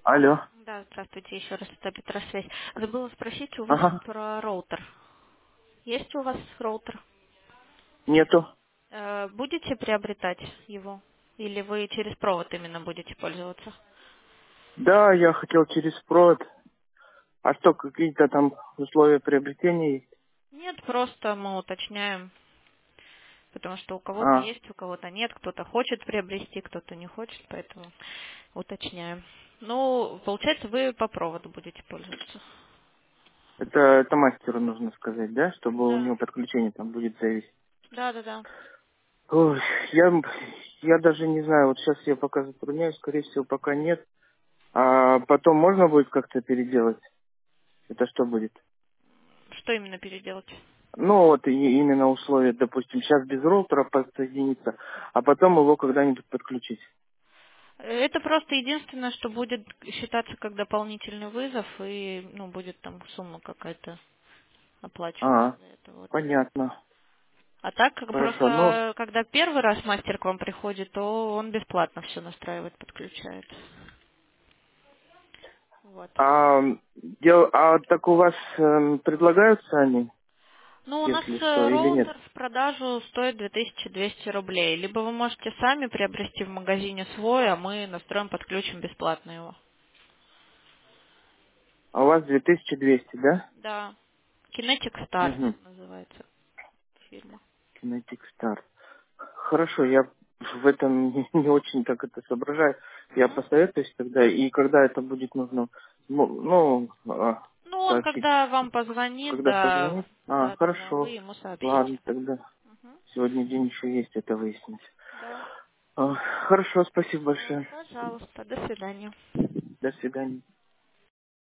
Алло. Да, здравствуйте, еще раз, это Петросвязь. Забыла спросить у вас Ага. про роутер. Есть у вас роутер? Нету. Будете приобретать его? Или вы через провод именно будете пользоваться? Да, я хотел через провод. А что, какие-то там условия приобретения есть? Нет, просто мы уточняем, потому что у кого-то А, есть, у кого-то нет, кто-то хочет приобрести, кто-то не хочет, поэтому уточняем. Ну, получается, вы по проводу будете пользоваться. это мастеру нужно сказать, да? Чтобы у Да. него подключение там будет зависеть. Да. Ой, я даже не знаю, вот сейчас я пока затрудняюсь, скорее всего, пока нет. А потом можно будет как-то переделать? Это что будет? Что именно переделать? Ну, вот именно условия, допустим, сейчас без роутера подсоединиться, а потом его когда-нибудь подключить. Это просто единственное, что будет считаться как дополнительный вызов, и ну, будет там сумма какая-то оплачиваться А, за это. Вот. понятно. А так, как Хорошо, ну, просто, когда первый раз мастер к вам приходит, то он бесплатно все настраивает, подключает. Вот. а так у вас предлагаются они, Ну, у нас если что, или нет? роутер в продажу стоит 2200 рублей. Либо вы можете сами приобрести в магазине свой, а мы настроим, подключим бесплатно его. А у вас 2200, да? Да. Kinetic Star Угу. называется фирма. Kinetic Star. Хорошо, я в этом не очень так это соображаю. Я Мгм. посоветуюсь тогда, и когда это будет нужно, Ну, он сообщить. когда вам позвонит, Когда да, позвонить? Да, вы хорошо. ему сообщите. Ладно, тогда Мгм. сегодня день еще есть это выяснить. Да. Хорошо, спасибо Вот, большое. пожалуйста, до свидания. До свидания.